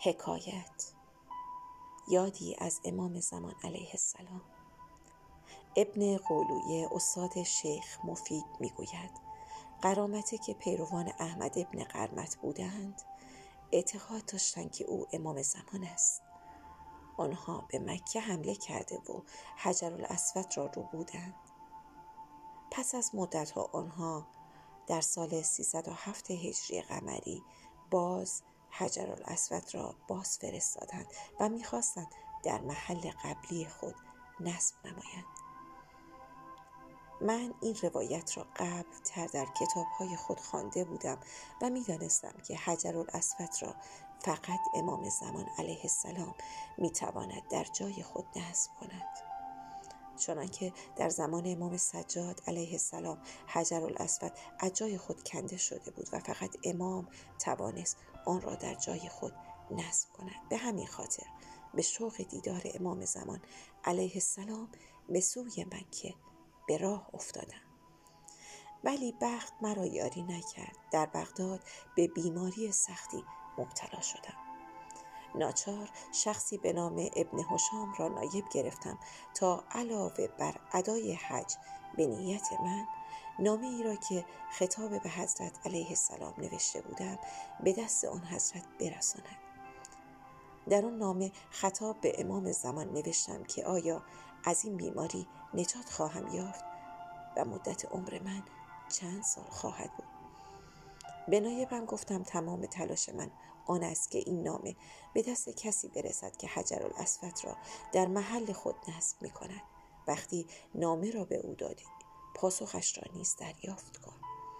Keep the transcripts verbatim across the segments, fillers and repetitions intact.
حکایت، یادی از امام زمان علیه السلام. ابن قولویه استاد شیخ مفید میگوید قرامته که پیروان احمد ابن قرمط بودند اعتقاد داشتند که او امام زمان است. آنها به مکه حمله کرده و حجرالاسود را رو بودند. پس از مدتها آنها در سال سیصد و هفت هجری قمری باز حجرالاسود را باز فرستادند و می‌خواستند در محل قبلی خود نصب نمایند. من این روایت را قبل تر در کتاب‌های خود خوانده بودم و می‌دانستم که حجرالاسود را فقط امام زمان علیه السلام می‌تواند در جای خود نصب کند، چنانکه در زمان امام سجاد علیه السلام حجرالاسود از جای خود کنده شده بود و فقط امام توانست آن را در جای خود نصب کند. به همین خاطر به شوق دیدار امام زمان علیه السلام به سوی مکه به راه افتادم. ولی بخت مرا یاری نکرد. در بغداد به بیماری سختی مبتلا شدم. ناچار شخصی به نام ابن هشام را نایب گرفتم تا علاوه بر ادای حج به نیت من نامه ای را که خطاب به حضرت علیه السلام نوشته بودم به دست آن حضرت برساند. در آن نامه خطاب به امام زمان نوشتم که آیا از این بیماری نجات خواهم یافت و مدت عمر من چند سال خواهد بود. به نایبم گفتم تمام تلاش من آن است که این نامه به دست کسی برسد که حجرالاسود را در محل خود نصب می کند. وقتی نامه را به او دادی پاسخش را نیز دریافت کن.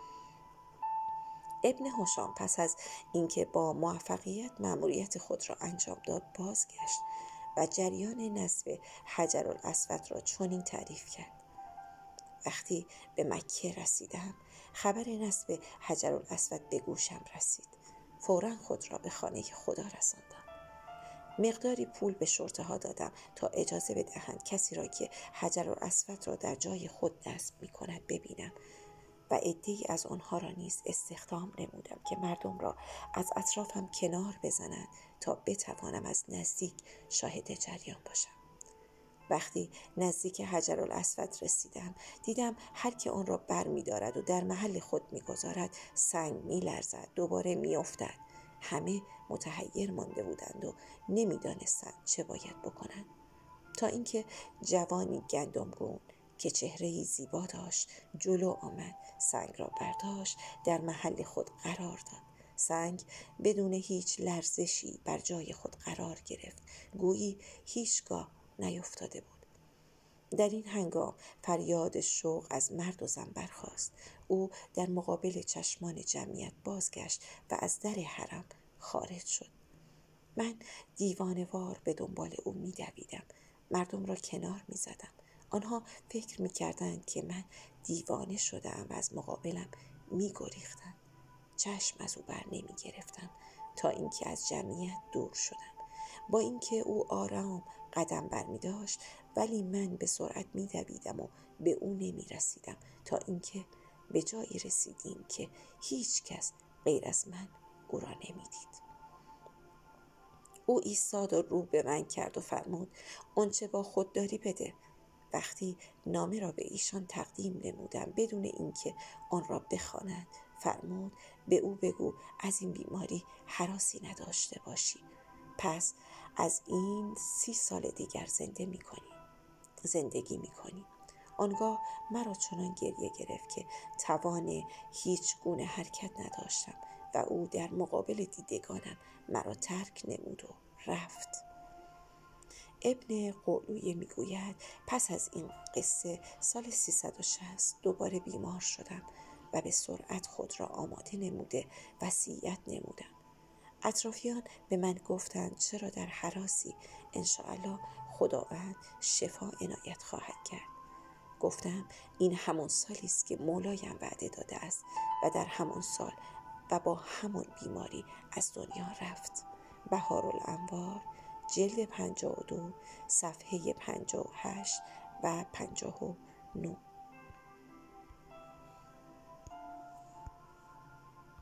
ابن هشام پس از اینکه با موفقیت مأموریت خود را انجام داد بازگشت و جریان نصب حجرالاسود را چنین تعریف کرد: وقتی به مکه رسیدم خبر نصب حجرالاسود به گوشم رسید. فوراً خود را به خانه خدا رساندم. مقداری پول به شرطه ها دادم تا اجازه بدهند کسی را که حجرالاسود را در جای خود نصب می کند ببینم و عده‌ای از آنها را نیز استخدام نمودم که مردم را از اطرافم کنار بزنند تا بتوانم از نزدیک شاهد جریان باشم. وقتی نزدیک حجرالاسود رسیدم دیدم هر که آن را بر می دارد و در محل خود می گذارد سنگ می لرزد، دوباره می افتد. همه متحیر مانده بودند و نمی دانستند چه باید بکنند، تا اینکه جوانی گندمگون که چهره‌ای زیبا داشت جلو آمد، سنگ را برداشت، در محل خود قرار داد. سنگ بدون هیچ لرزشی بر جای خود قرار گرفت، گویی هیچگاه نیفتاده بود. در این هنگام فریاد شوق از مرد و زن برخاست. او در مقابل چشمان جمعیت بازگشت و از در حرم خارج شد. من دیوانه‌وار به دنبال او می دویدم. مردم را کنار می زدم. آنها فکر می کردند که من دیوانه شدم و از مقابلم می گریختند. چشم از او بر نمی گرفتم تا اینکه از جمعیت دور شدم. با اینکه او آرام قدم بر می داشت ولی من به سرعت می دویدم و به او نمی رسیدم تا اینکه به جایی رسیدیم که هیچ کس غیر از من او را نمی دید. او ایستاد و رو به من کرد و فرمود آنچه با خود داری بده. وقتی نامه را به ایشان تقدیم نمودم بدون اینکه آن را بخوانند فرمود به او بگو از این بیماری هراسی نداشته باشی، پس از این سی سال دیگر زنده می کنی. زندگی می کنی. آنگاه مرا چنان گریه گرفت که توان هیچ گونه حرکت نداشتم و او در مقابل دیدگانم مرا ترک نمود و رفت. ابن قولویه می گوید پس از این قصه سال سیصد و شصت دوباره بیمار شدم و به سرعت خود را آماده نموده وصیت نمودم. اطرافیان به من گفتند چرا در هراسی، انشاءالله خداوند شفا عنایت خواهد کرد. گفتم این همون سالی است که مولایم وعده داده است و در همون سال و با همون بیماری از دنیا رفت. بهارالانوار جلد پنجاه و دو صفحه پنجاه و هشت و پنجاه و نه.